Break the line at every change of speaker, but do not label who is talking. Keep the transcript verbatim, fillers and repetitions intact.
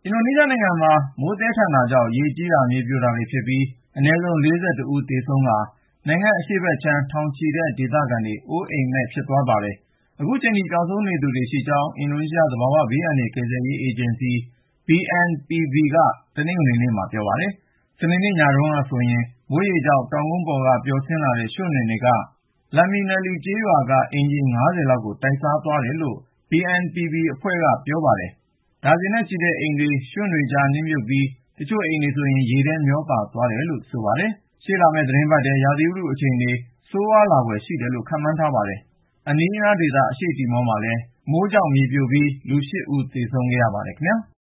အင်ဒိုနီးရှားနိုင်ငံမှာ မိုးသည်းထန်တာကြောင့် ရေကြီးတာ မြေပြိုတာတွေဖြစ်ပြီး အနည်းဆုံး ၄၁ ဦး သေဆုံးကာ နိုင်ငံအရှေ့ဘက်ခြမ်း ထောင်ချီတဲ့ ဒေသခံတွေ အိုးအိမ်မဲ့ ဖြစ်သွားပါတယ်။ အခုချိန်ထိ ပျောက်ဆုံးနေသူတွေရှိကြောင်း အင်ဒိုနီးရှား သဘာဝဘေးအန္တရာယ် ကယ်ဆယ်ရေးအေဂျင်စီ ဘီ အန် ပီ ဗီ က တနင်္ဂနွေနေ့မှာ ပြောပါတယ်။ စနေနေ့ညတုန်းကဆိုရင် မိုးရေကြောင့် တောင်ကုန်းပေါ်က ပျော်ဆင်းလာတဲ့ ရွှံ့နွေတွေက Lamminelli ကျေးရွာက အိမ်ခြေ ၅၀ လောက်ကို တိုက်စားသွားတယ်လို့ ဘီ အန် ပီ ဗီ အဖွဲ့က ပြောပါတယ်။ ဒါဇင်နဲ့ချီတဲ့အိမ်တွေ ရွှံ့တွေကြား နစ်မြုပ်ပြီး တချို့အိမ်တွေဆိုရင် ရေထဲမျောပါသွားတယ်လို့ ဆိုပါတယ်။ ရှေ့လာမယ့် သီတင်းပတ်ထဲ ရာသီဥတုအခြေအနေ ဆိုးဝါးလာဖွယ်ရှိတယ်လို့ ခန့်မှန်းထားပါတယ်။ အနီးနားဒေသ အရှေ့တီမောမှာလည်း မိုးကြောင့် မြေပြိုပြီး လူ ၈ ဦး သေဆုံးခဲ့ပါတယ်ခင်ဗျာ။